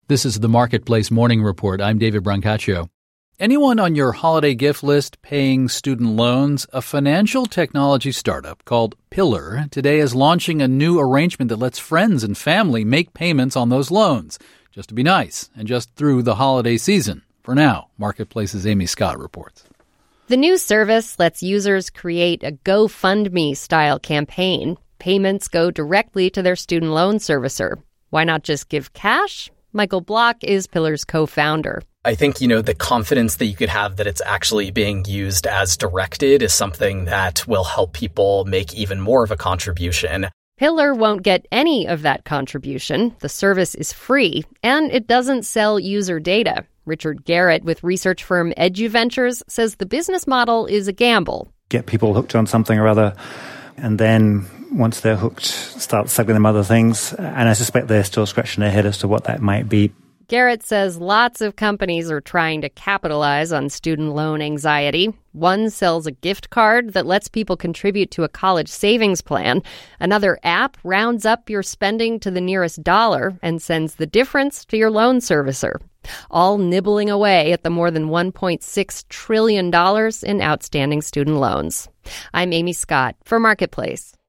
This is the Marketplace Morning Report. I'm David Brancaccio. Anyone on your holiday gift list paying student loans? A financial technology startup called Pillar today is launching a new arrangement that lets friends and family make payments on those loans, just to be nice and just through the holiday season. For now, Marketplace's Amy Scott reports. The new service lets users create a GoFundMe-style campaign. Payments go directly to their student loan servicer. Why not just give cash? Michael Block is Pillar's co-founder. I think, the confidence that you could have that it's actually being used as directed is something that will help people make even more of a contribution. Pillar won't get any of that contribution. The service is free, and it doesn't sell user data. Richard Garrett with research firm EduVentures says the business model is a gamble. Get people hooked on something or other, and then once they're hooked, start selling them other things. And I suspect they're still scratching their head as to what that might be. Garrett says lots of companies are trying to capitalize on student loan anxiety. One sells a gift card that lets people contribute to a college savings plan. Another app rounds up your spending to the nearest dollar and sends the difference to your loan servicer, all nibbling away at the more than $1.6 trillion in outstanding student loans. I'm Amy Scott for Marketplace.